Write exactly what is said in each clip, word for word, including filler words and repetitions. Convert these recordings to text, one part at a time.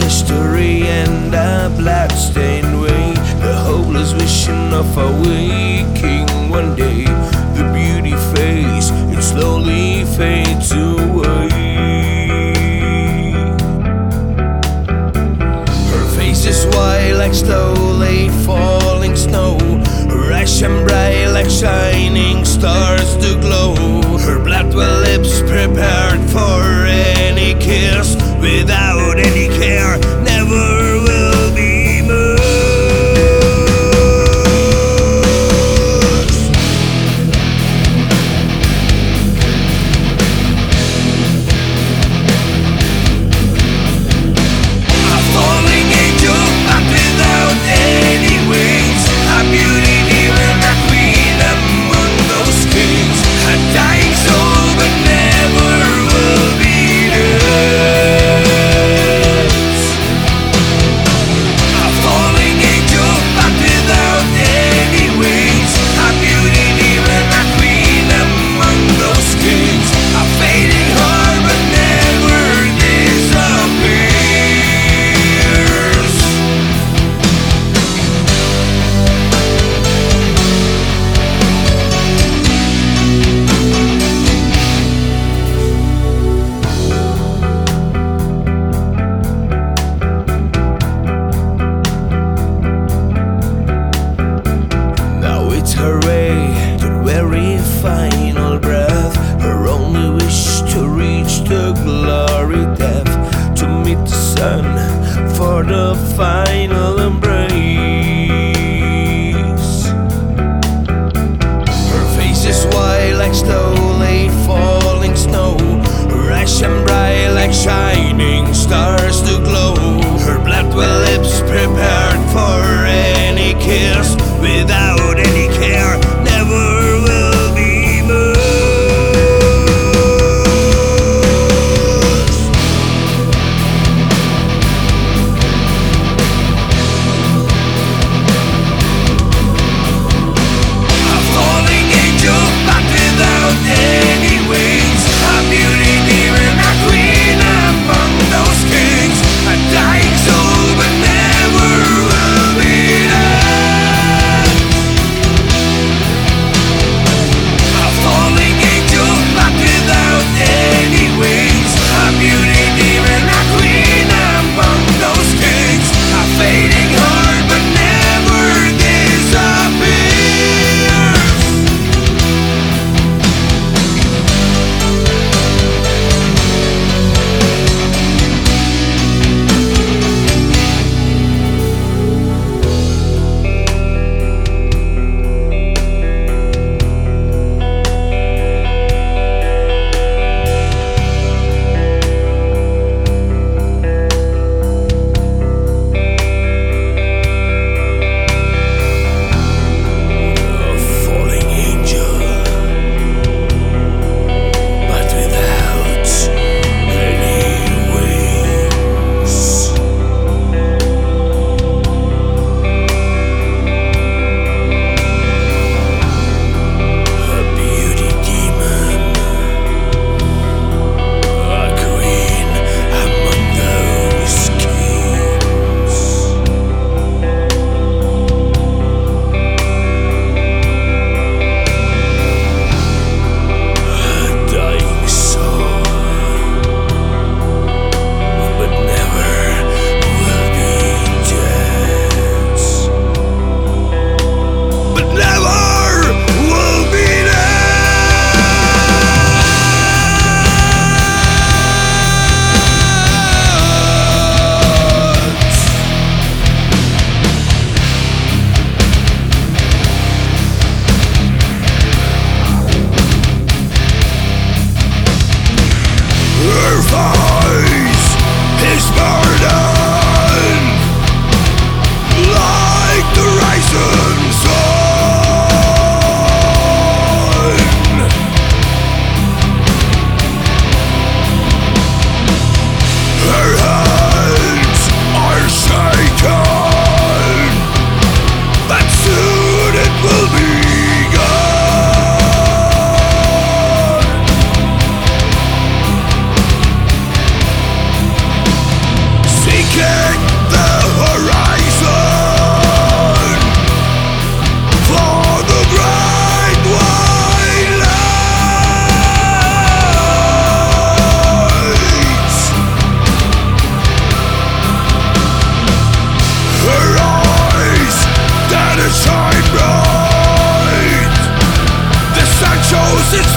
history and a bloodstained way. The hopeless vision of a waking one day. The beauty fades, it slowly fades away. Her face is white like slowly falling snow. Her eyes shine bright like shining stars to glow. Her blood well lips prepared for any kiss. Without any care, never will be moved. A falling angel, but without any wings. A beauty, even a queen among those kings. A dying soul, but never will be dead. Hooray, that very final breath. Her only wish to reach the glory depth. To meet the sun for the final embrace. Her face is white like slowly falling snow. Her eyes shine bright like shining stars to glow. Her blood well lips prepared for any kiss. Without any care, never will be moved. A falling angel, but without any wings. A beauty, even a queen among those kings. A dying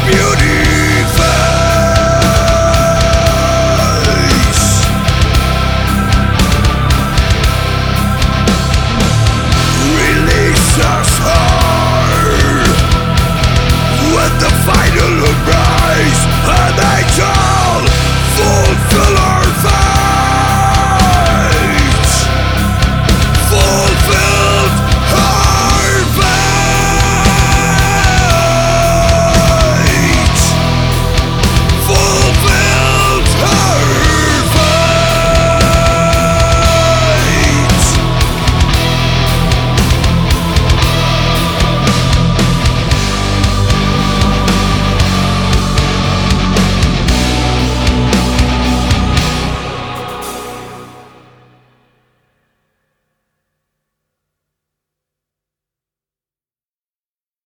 beauty.